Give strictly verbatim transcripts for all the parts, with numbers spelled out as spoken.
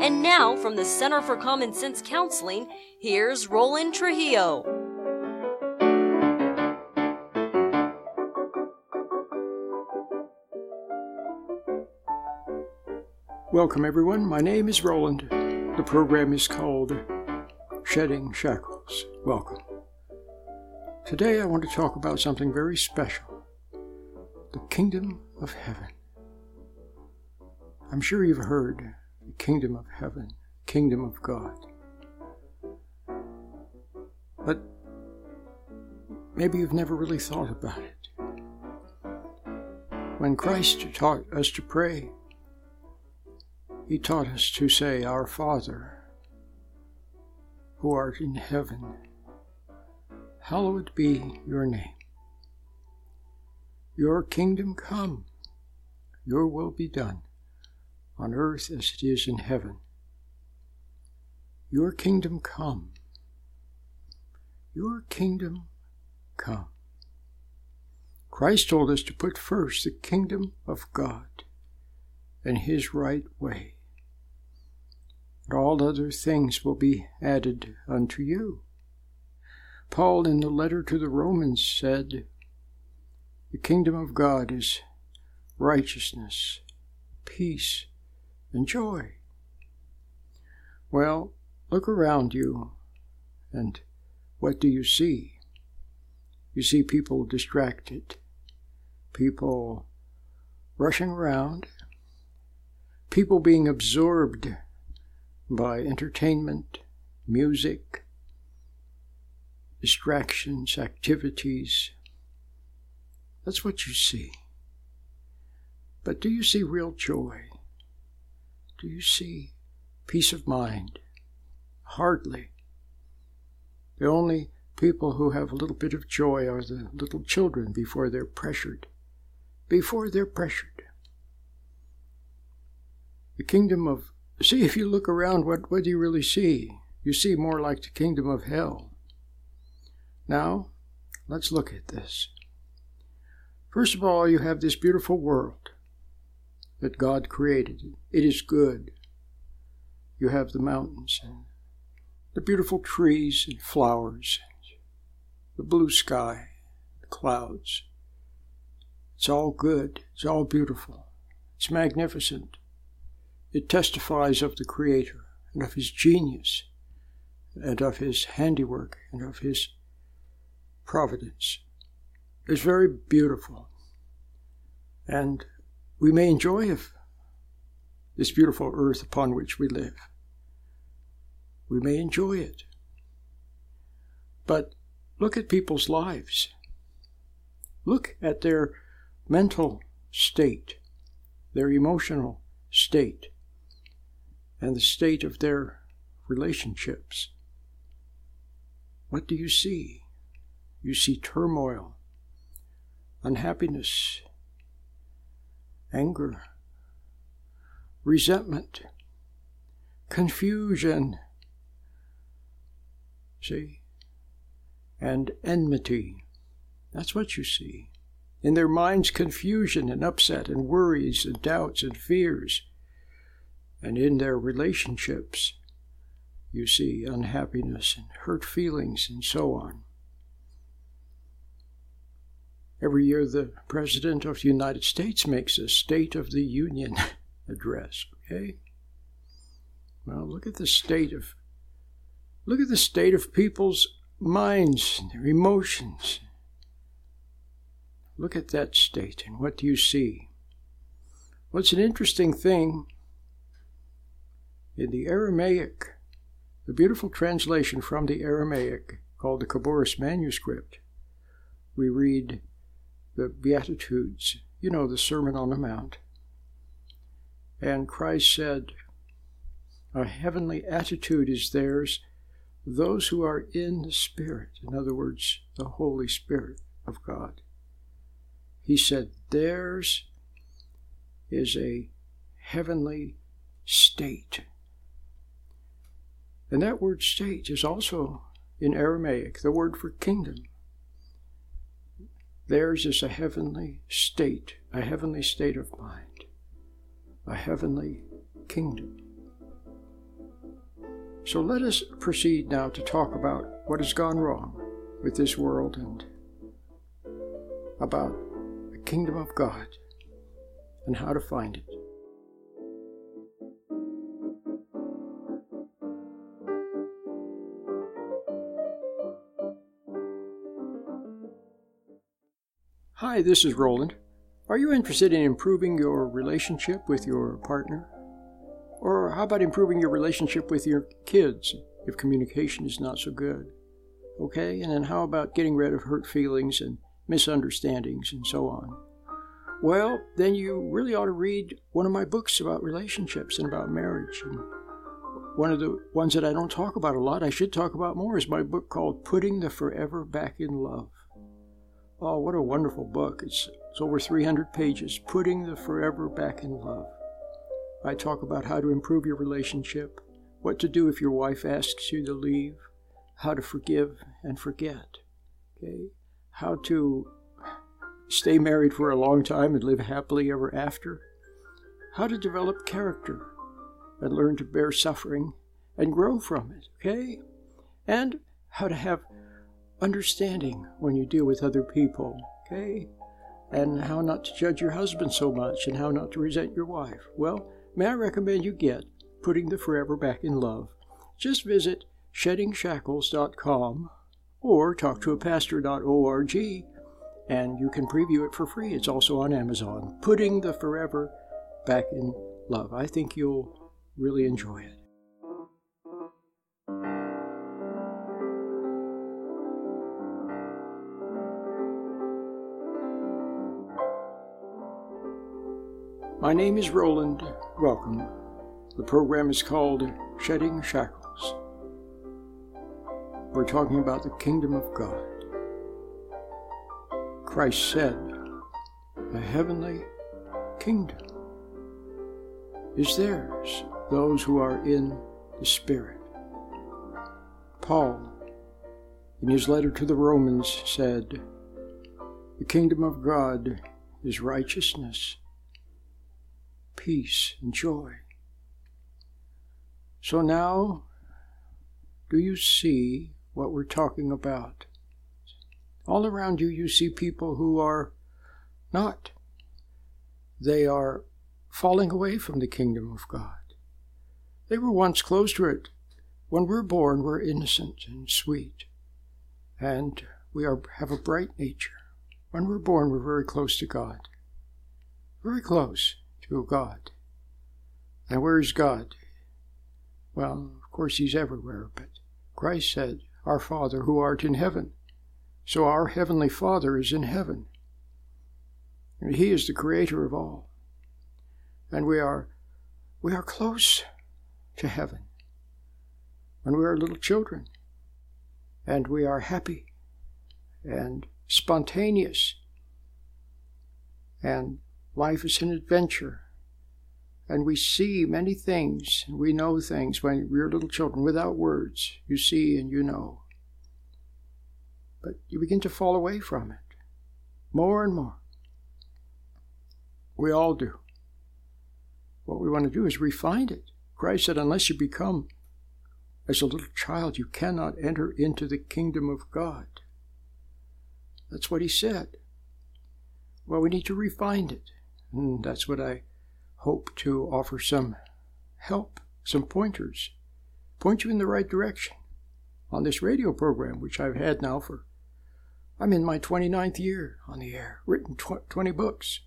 And now, from the Center for Common Sense Counseling, here's Roland Trujillo. Welcome, everyone. My name is Roland. The program is called Shedding Shackles. Welcome. Today I want to talk about something very special, the Kingdom of Heaven. I'm sure you've heard the Kingdom of Heaven, Kingdom of God. But maybe you've never really thought about it. When Christ taught us to pray, He taught us to say, Our Father, who art in heaven, hallowed be your name. Your kingdom come, your will be done, on earth as it is in heaven. Your kingdom come, your kingdom come. Christ told us to put first the kingdom of God and His right way, and all other things will be added unto you. Paul in the letter to the Romans said, the kingdom of God is righteousness, peace, and joy. Well, look around you, and what do you see? You see people distracted, people rushing around, people being absorbed by entertainment, music, distractions, activities. That's what you see. But do you see real joy? Do you see peace of mind? Hardly. The only people who have a little bit of joy are the little children before they're pressured. Before they're pressured. The kingdom of, see, if you look around, what, what do you really see? You see more like the kingdom of hell. Now, let's look at this. First of all, you have this beautiful world that God created. It is good. You have the mountains and the beautiful trees and flowers, and the blue sky, the clouds. It's all good. It's all beautiful. It's magnificent. It testifies of the Creator and of His genius and of His handiwork and of His providence. It's very beautiful. And we may enjoy this beautiful earth upon which we live. We may enjoy it. But look at people's lives. Look at their mental state, their emotional state, and the state of their relationships. What do you see? You see turmoil, unhappiness, anger, resentment, confusion, see, and enmity. That's what you see. In their minds, confusion and upset and worries and doubts and fears. And in their relationships, you see unhappiness and hurt feelings and so on. Every year, the President of the United States makes a State of the Union address, okay? Well, look at the state of, look at the state of people's minds and their emotions. Look at that state, and what do you see? Well, it's an interesting thing. In the Aramaic, the beautiful translation from the Aramaic, called the Khabouris manuscript, we read the Beatitudes, you know, the Sermon on the Mount. And Christ said, a heavenly attitude is theirs, those who are in the Spirit, in other words, the Holy Spirit of God. He said, theirs is a heavenly state. And that word state is also in Aramaic, the word for kingdom. Theirs is a heavenly state, a heavenly state of mind, a heavenly kingdom. So let us proceed now to talk about what has gone wrong with this world and about the kingdom of God and how to find it. Hi, this is Roland. Are you interested in improving your relationship with your partner? Or how about improving your relationship with your kids if communication is not so good? Okay, and then how about getting rid of hurt feelings and misunderstandings and so on? Well, then you really ought to read one of my books about relationships and about marriage. And one of the ones that I don't talk about a lot, I should talk about more, is my book called Putting the Forever Back in Love. Oh, what a wonderful book. It's, it's over three hundred pages, Putting the Forever Back in Love. I talk about how to improve your relationship, what to do if your wife asks you to leave, how to forgive and forget, okay? How to stay married for a long time and live happily ever after, how to develop character and learn to bear suffering and grow from it, okay? And how to have understanding when you deal with other people, okay? And how not to judge your husband so much and how not to resent your wife. Well, may I recommend you get Putting the Forever Back in Love. Just visit shedding shackles dot com or talk to a pastor dot org and you can preview it for free. It's also on Amazon. Putting the Forever Back in Love. I think you'll really enjoy it. My name is Roland. Welcome. The program is called Shedding Shackles. We're talking about the kingdom of God. Christ said, the heavenly kingdom is theirs, those who are in the Spirit. Paul, in his letter to the Romans, said, the kingdom of God is righteousness, peace, and joy. So now, do you see what we're talking about? All around you, you see people who are not. They are falling away from the kingdom of God. They were once close to it. When we're born, we're innocent and sweet, and we are, have a bright nature. When we're born, we're very close to God. Very close to God. And where is God? Well, of course, he's everywhere, but Christ said, our Father who art in heaven. So our Heavenly Father is in heaven. And he is the creator of all. And we are, we are close to heaven when we are little children. And we are happy and spontaneous. And life is an adventure. And we see many things, and we know things when we're little children without words. You see and you know. But you begin to fall away from it, more and more. We all do. What we want to do is refine it. Christ said, unless you become as a little child, you cannot enter into the kingdom of God. That's what he said. Well, we need to refine it. And that's what I hope to offer some help, some pointers, point you in the right direction on this radio program, which I've had now for, I'm in my twenty-ninth year on the air, written twenty books.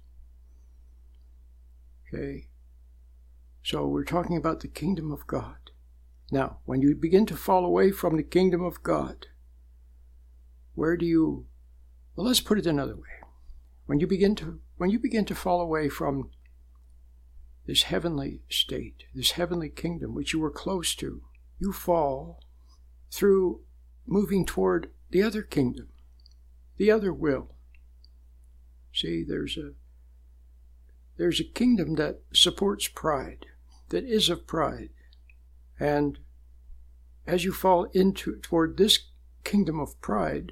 Okay, so we're talking about the kingdom of God. Now, when you begin to fall away from the kingdom of God, where do you, well, let's put it another way. When you begin to, when you begin to fall away from this heavenly state, this heavenly kingdom, which you were close to, you fall through moving toward the other kingdom, the other will. See, there's a there's a kingdom that supports pride, that is of pride. And as you fall into toward this kingdom of pride,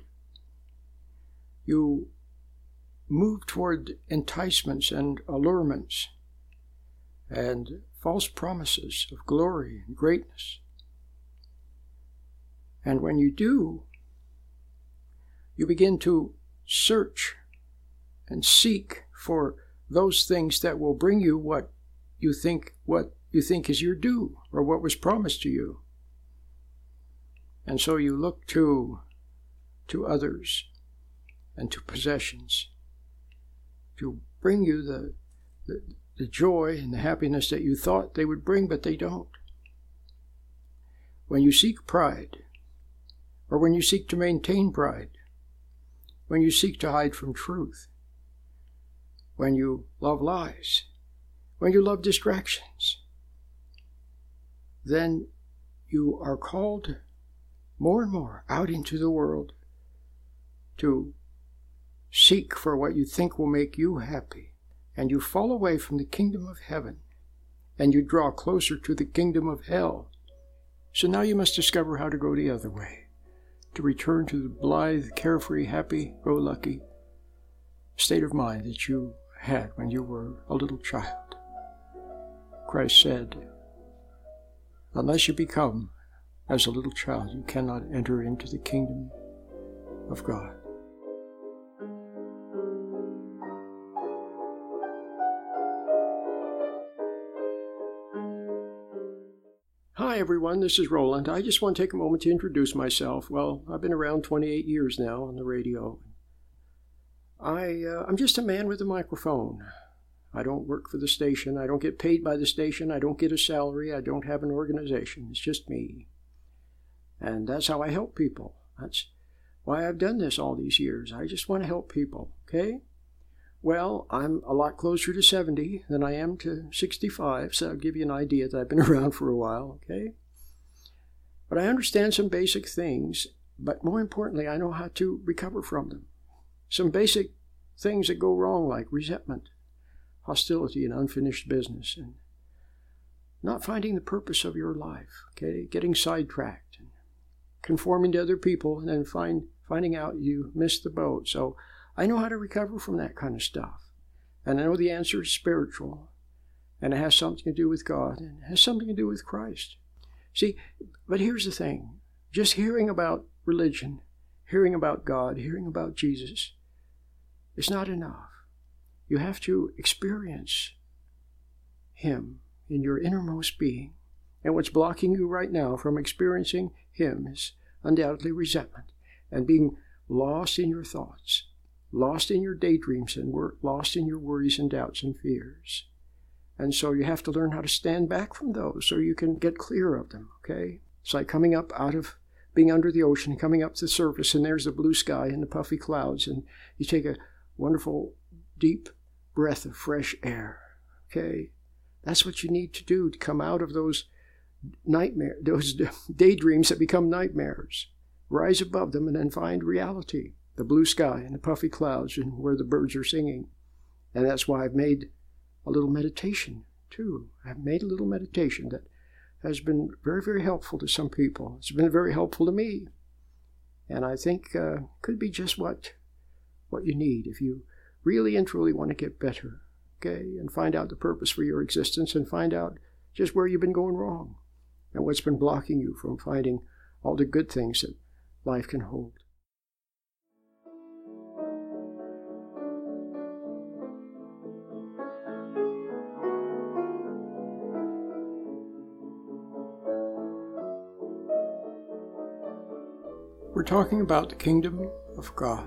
you move toward enticements and allurements and false promises of glory and greatness. And when you do, you begin to search and seek for those things that will bring you what you think what you think is your due, or what was promised to you. And so you look to to others and to possessions to bring you the, the the joy and the happiness that you thought they would bring, but they don't. When you seek pride, or when you seek to maintain pride, when you seek to hide from truth, when you love lies, when you love distractions, then you are called more and more out into the world to seek for what you think will make you happy, and you fall away from the kingdom of heaven, and you draw closer to the kingdom of hell. So now you must discover how to go the other way, to return to the blithe, carefree, happy-go-lucky state of mind that you had when you were a little child. Christ said, unless you become as a little child, you cannot enter into the kingdom of God. Hi everyone, this is Roland. I just want to take a moment to introduce myself. Well, I've been around twenty-eight years now on the radio. I, uh, I'm just a man with a microphone. I don't work for the station. I don't get paid by the station. I don't get a salary. I don't have an organization. It's just me. And that's how I help people. That's why I've done this all these years. I just want to help people, okay? Well, I'm a lot closer to seventy than I am to sixty-five, so I'll give you an idea that I've been around for a while, okay? But I understand some basic things, but more importantly, I know how to recover from them. Some basic things that go wrong, like resentment, hostility, and unfinished business, and not finding the purpose of your life, okay? Getting sidetracked, and conforming to other people, and then find, finding out you missed the boat. So I know how to recover from that kind of stuff. And I know the answer is spiritual, and it has something to do with God, and it has something to do with Christ. See, but here's the thing. Just hearing about religion, hearing about God, hearing about Jesus, is not enough. You have to experience Him in your innermost being. And what's blocking you right now from experiencing Him is undoubtedly resentment and being lost in your thoughts, lost in your daydreams, and wor- lost in your worries and doubts and fears. And so you have to learn how to stand back from those so you can get clear of them, okay? It's like coming up out of being under the ocean, coming up to the surface, and there's the blue sky and the puffy clouds, and you take a wonderful, deep breath of fresh air, okay? That's what you need to do to come out of those nightmare, those daydreams that become nightmares. Rise above them and then find reality, the blue sky and the puffy clouds and where the birds are singing. And that's why I've made a little meditation, too. I've made a little meditation that has been very, very helpful to some people. It's been very helpful to me. And I think uh, could be just what, what you need if you really and truly want to get better, okay? And find out the purpose for your existence and find out just where you've been going wrong and what's been blocking you from finding all the good things that life can hold. We're talking about the kingdom of God.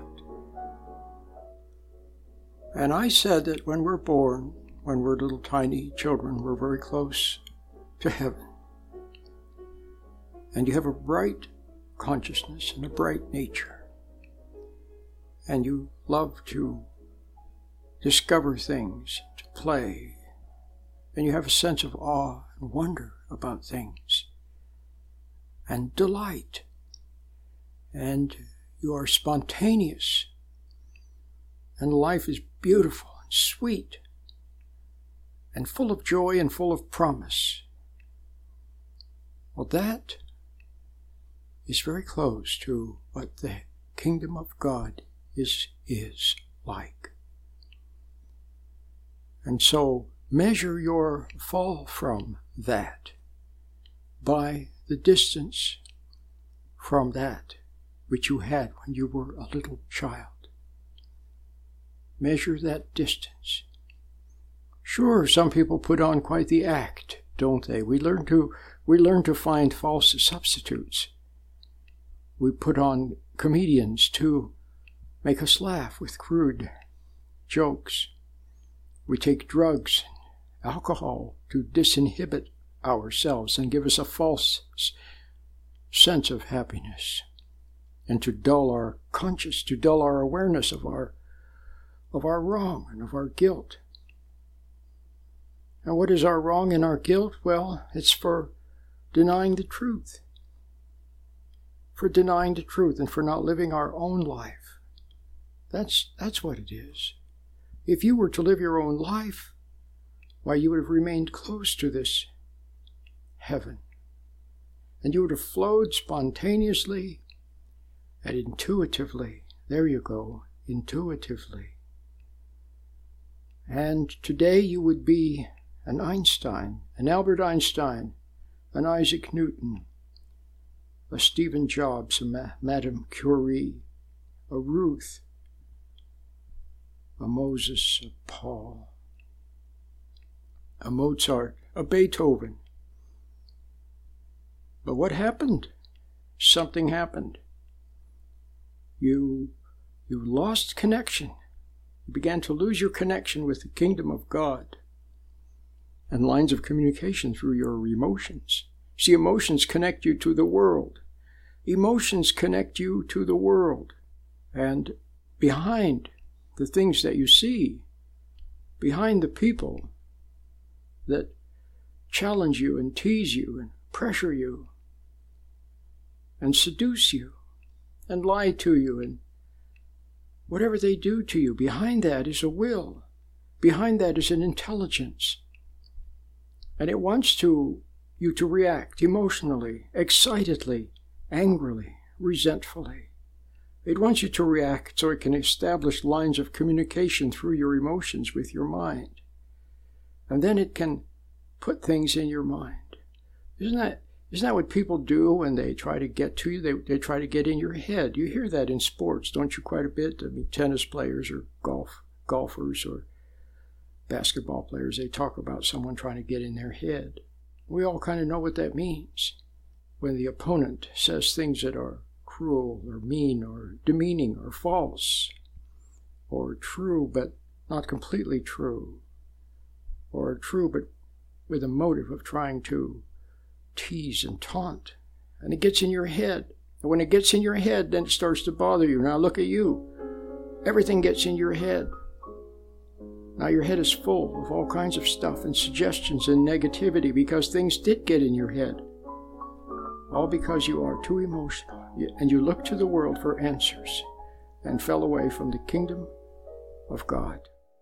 And I said that when we're born, when we're little tiny children, we're very close to heaven. And you have a bright consciousness and a bright nature. And you love to discover things, to play. And you have a sense of awe and wonder about things. And delight. And you are spontaneous. And life is beautiful and sweet. And full of joy and full of promise. Well, that is very close to what the kingdom of God is, is like. And so measure your fall from that by the distance from that which you had when you were a little child. Measure that distance. Sure, some people put on quite the act, don't they? We learn to we learn to find false substitutes. We put on comedians to make us laugh with crude jokes. We take drugs, alcohol to disinhibit ourselves and give us a false sense of happiness, and to dull our conscience, to dull our awareness of our of our wrong and of our guilt. And what is our wrong and our guilt? Well, it's for denying the truth. For denying the truth and for not living our own life. That's, that's what it is. If you were to live your own life, why, you would have remained close to this heaven. And you would have flowed spontaneously and intuitively. There you go, intuitively. And today you would be an Einstein, an Albert Einstein, an Isaac Newton, a Stephen Jobs, a Ma- Madame Curie, a Ruth, a Moses, a Paul, a Mozart, a Beethoven. But what happened? Something happened. You, you lost connection. You began to lose your connection with the kingdom of God and lines of communication through your emotions. See, emotions connect you to the world. Emotions connect you to the world. And behind the things that you see, behind the people that challenge you and tease you and pressure you and seduce you and lie to you and whatever they do to you, behind that is a will. Behind that is an intelligence. And it wants to you to react emotionally, excitedly, angrily, resentfully. It wants you to react so it can establish lines of communication through your emotions with your mind. And then it can put things in your mind. Isn't that Isn't that what people do when they try to get to you? They, they try to get in your head. You hear that in sports, don't you, quite a bit? I mean, tennis players or golf golfers or basketball players, they talk about someone trying to get in their head. We all kind of know what that means. When the opponent says things that are cruel or mean or demeaning or false or true but not completely true, or true but with a motive of trying to tease and taunt, and it gets in your head. And when it gets in your head, then it starts to bother you. Now look at you. Everything gets in your head. Now your head is full of all kinds of stuff and suggestions and negativity because things did get in your head. All because you are too emotional and you look to the world for answers and fell away from the kingdom of God.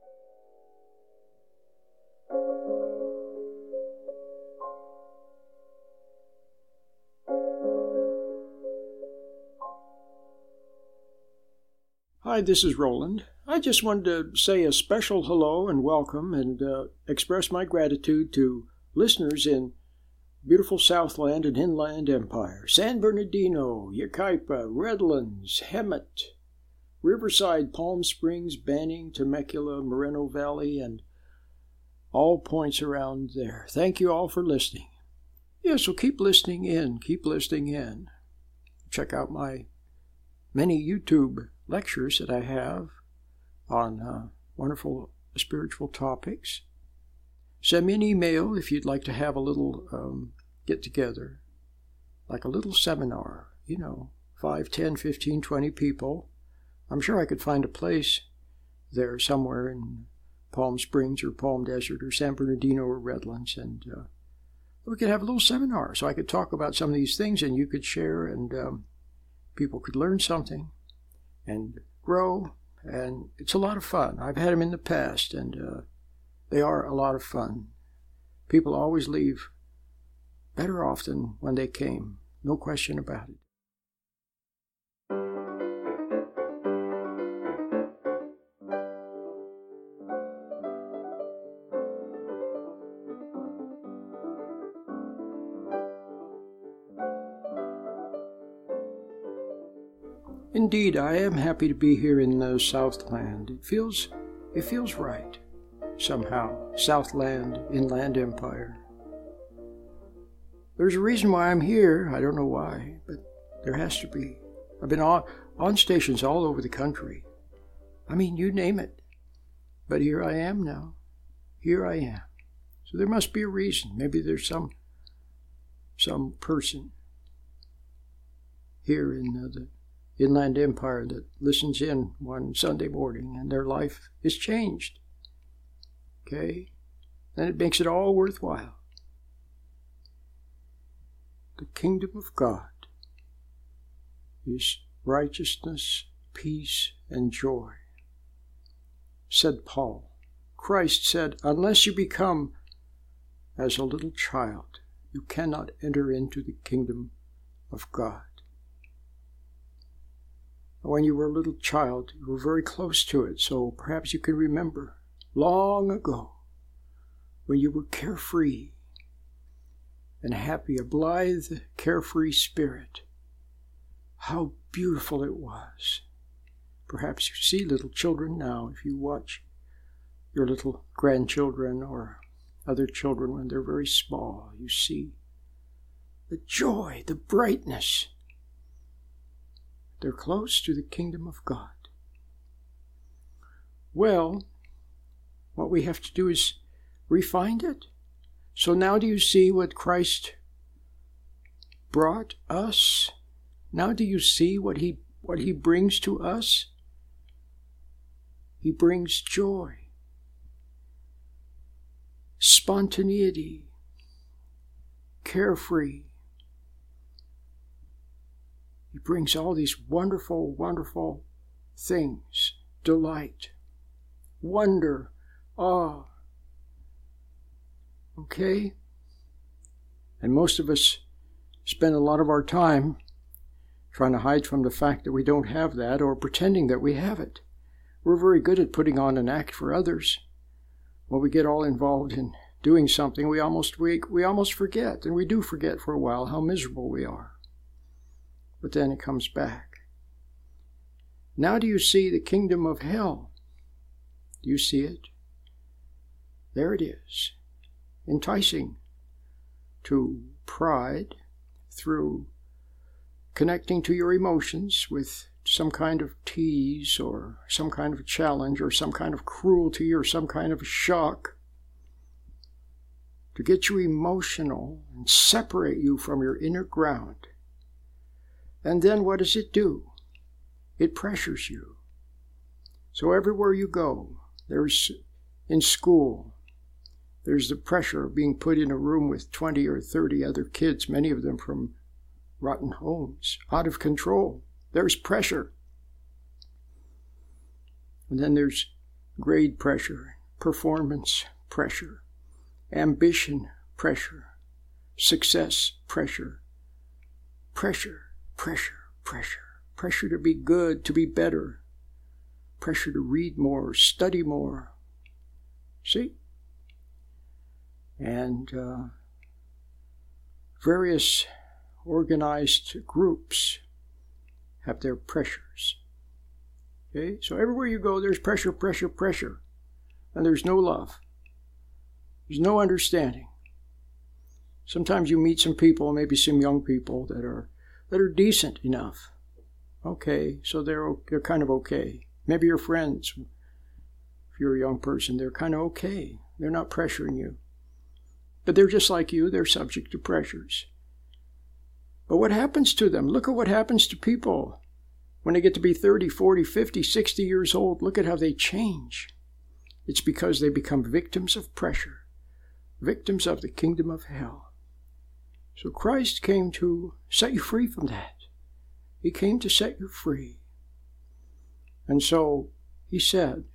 Hi, this is Roland. I just wanted to say a special hello and welcome and uh, express my gratitude to listeners in beautiful Southland and Inland Empire, San Bernardino, Yucaipa, Redlands, Hemet, Riverside, Palm Springs, Banning, Temecula, Moreno Valley, and all points around there. Thank you all for listening. Yeah, so keep listening in, keep listening in. Check out my many YouTube lectures that I have on uh, wonderful spiritual topics. Send me an email if you'd like to have a little um, get-together, like a little seminar, you know, five, ten, fifteen, twenty people. I'm sure I could find a place there somewhere in Palm Springs or Palm Desert or San Bernardino or Redlands, and uh, we could have a little seminar so I could talk about some of these things and you could share and um, people could learn something and grow, and it's a lot of fun. I've had them in the past, and uh, they are a lot of fun. People always leave better off than when they came, no question about it. Indeed, I am happy to be here in the Southland. It feels, it feels right, somehow. Southland, Inland Empire. There's a reason why I'm here. I don't know why, but there has to be. I've been on, on stations all over the country. I mean, you name it. But here I am now. Here I am. So there must be a reason. Maybe there's some, some person here in the Inland Empire that listens in one Sunday morning and their life is changed. Okay? Then it makes it all worthwhile. The kingdom of God is righteousness, peace, and joy, said Paul. Christ said, unless you become as a little child, you cannot enter into the kingdom of God. When you were a little child, you were very close to it, so perhaps you can remember long ago when you were carefree and happy, a blithe, carefree spirit. How beautiful it was. Perhaps you see little children now if you watch your little grandchildren or other children when they're very small. You see the joy, the brightness. They're close to the kingdom of God. Well, what we have to do is refine it. So now do you see what Christ brought us? Now do you see what he, what he brings to us? He brings joy, spontaneity, carefree. He brings all these wonderful, wonderful things, delight, wonder, awe. Okay? And most of us spend a lot of our time trying to hide from the fact that we don't have that or pretending that we have it. We're very good at putting on an act for others. When we get all involved in doing something, we almost we, we almost forget, and we do forget for a while how miserable we are. But then it comes back. Now do you see the kingdom of hell? Do you see it? There it is, enticing to pride through connecting to your emotions with some kind of tease or some kind of challenge or some kind of cruelty or some kind of shock to get you emotional and separate you from your inner ground. And then what does it do? It pressures you. So everywhere you go, there's in school, there's the pressure of being put in a room with twenty or thirty other kids, many of them from rotten homes, out of control. There's pressure. And then there's grade pressure, performance pressure, ambition pressure, success pressure, pressure. Pressure, pressure, pressure to be good, to be better, pressure to read more, study more. See? And uh, various organized groups have their pressures. Okay? So everywhere you go, there's pressure, pressure, pressure. And there's no love. There's no understanding. Sometimes you meet some people, maybe some young people that are that are decent enough. Okay, so they're they're kind of okay. Maybe your friends, if you're a young person, they're kind of okay. They're not pressuring you. But they're just like you, they're subject to pressures. But what happens to them? Look at what happens to people when they get to be thirty, forty, fifty, sixty years old. Look at how they change. It's because they become victims of pressure, victims of the kingdom of hell. So Christ came to set you free from that. He came to set you free. And so he said,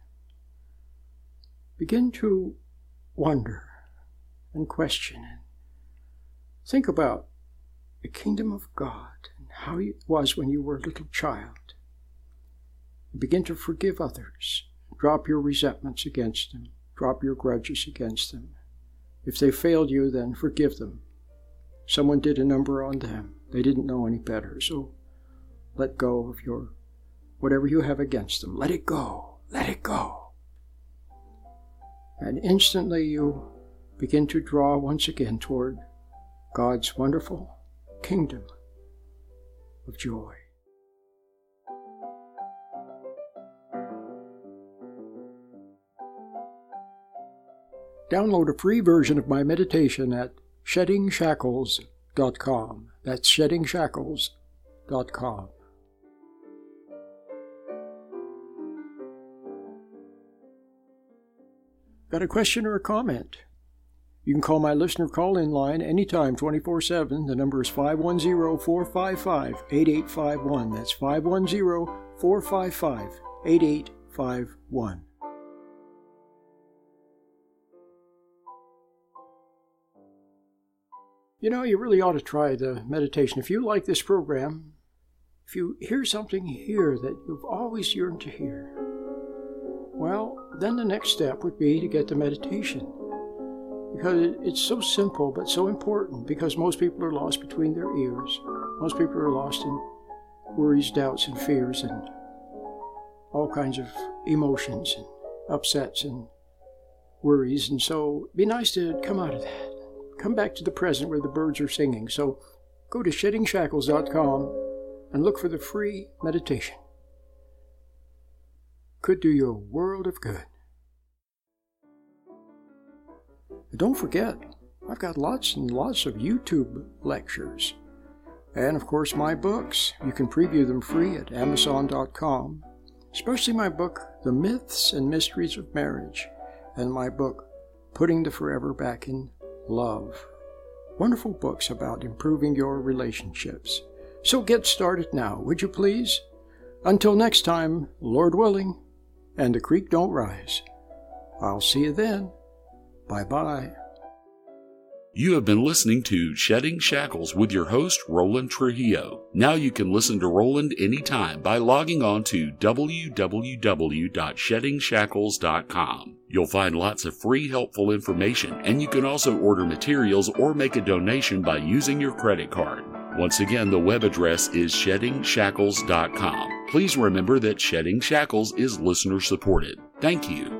begin to wonder and question and think about the kingdom of God and how it was when you were a little child. Begin to forgive others. Drop your resentments against them. Drop your grudges against them. If they failed you, then forgive them. Someone did a number on them. They didn't know any better, so let go of your whatever you have against them. Let it go. Let it go. And instantly you begin to draw once again toward God's wonderful kingdom of joy. Download a free version of my meditation at shedding shackles dot com. That's shedding shackles dot com. Got a question or a comment? You can call my listener call-in line anytime, twenty-four seven. The number is five one zero, four five five, eight eight five one. That's five one zero, four five five, eight eight five one. You know, you really ought to try the meditation. If you like this program, if you hear something here that you've always yearned to hear, well, then the next step would be to get the meditation. Because it's so simple but so important, because most people are lost between their ears. Most people are lost in worries, doubts, and fears, and all kinds of emotions and upsets and worries. And so it'd be nice to come out of that. Come back to the present where the birds are singing. So go to shedding shackles dot com and look for the free meditation. Could do you a world of good. And don't forget, I've got lots and lots of YouTube lectures. And of course my books. You can preview them free at amazon dot com. Especially my book, The Myths and Mysteries of Marriage, and my book, Putting the Forever Back in Love. Wonderful books about improving your relationships. So get started now, would you please? Until next time, Lord willing, and the creek don't rise. I'll see you then. Bye-bye. You have been listening to Shedding Shackles with your host, Roland Trujillo. Now you can listen to Roland anytime by logging on to w w w dot shedding shackles dot com. You'll find lots of free, helpful information, and you can also order materials or make a donation by using your credit card. Once again, the web address is shedding shackles dot com. Please remember that Shedding Shackles is listener-supported. Thank you.